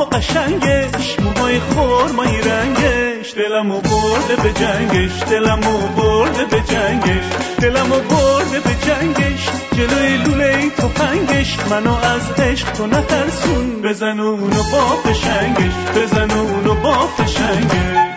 قشنگش، موهای خرمایی رنگش، دلمو برده به جنگش، دلمو برده به جنگش، دلمو برده به جنگش، جلوی لوله تفنگش، منو از عشق تو نترسون، بزن اونو با فشنگش، بزن اونو با فشنگش.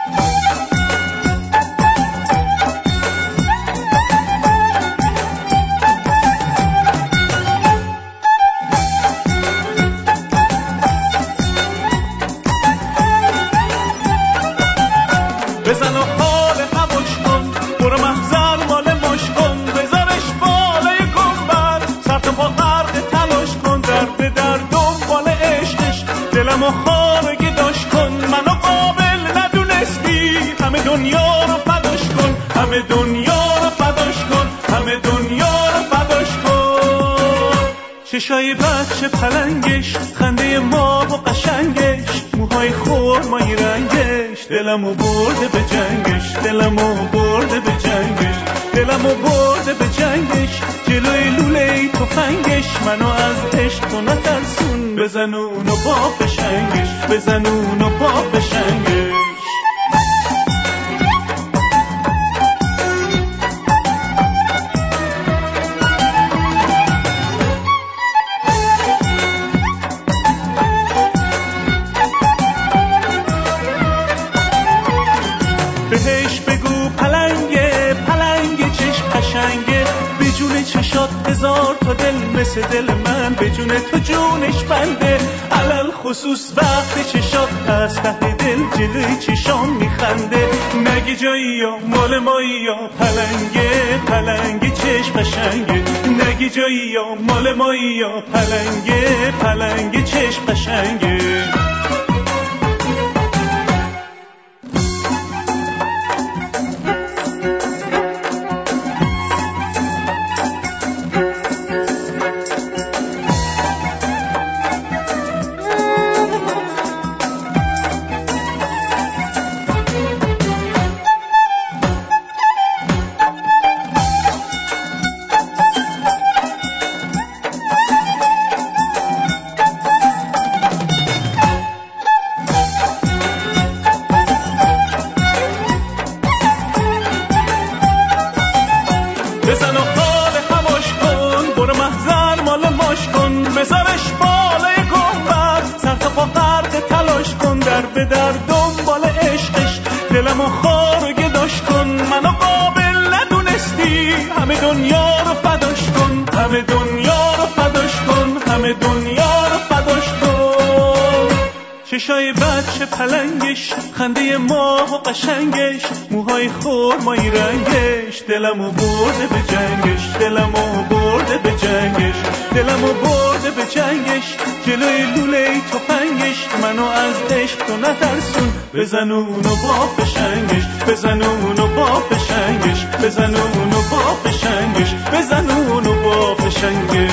بزن و حال هوش کن، برو محضر مال مش کن، بذارش بالای گنبد، سر تا پا غرق تلاش کن، درد در دنبال عشقش، دلمو خارگی داشت کن، منو قابل ندونستی، همه دنیا رو فداش کن، همه دنیا رو فداش کن، همه دنیا رو فداش کن. چشای بچه پلنگش، خنده ما و قشنگش، موهای خرمایی رنگش، دلمو برده به جنگش، دلمو برده به جنگش، دلمو برده به جنگش، جلوی لوله تفنگش، منو از عشق تو نترسون، بزن اونو با فشنگش، بزن اونو با فشنگش. بهش بگو پلنگه، پلنگه چشم قشنگه، به جون چشات هزار تا دل مثل دل من، به جون تو جونش بنده، علل خصوص وقت چشات از ته دل جلوی چشام میخنده، نگی جایی یا مال مایی یا پلنگه، پلنگه چشم قشنگه، نگی جایی یا مال مایی یا پلنگه، پلنگه چشم قشنگه. بزن و حال هوش کن، برو محضر مال ماش کن، بذارش بالای گنبد، سر تا پا غرق تلاش کن، در به در دنبال عشقش، دلمو خار و گداش کن، منو قابل ندونستی، همه دنیا رو فداش کن، همه دنیا رو فداش کن، همه دنیا رو فداش کن. چشای بچه پلنگش، خنده ماه و قشنگش، موهای خرمایی رنگش، دلمو برده به جنگش، دلمو برده به جنگش، دلمو برده به جنگش، جلوی لوله تفنگش، منو از عشق تو نترسون، بزن اونو با فشنگش، بزن اونو با فشنگش، بزن اونو با فشنگش، بزن اونو با فشنگش.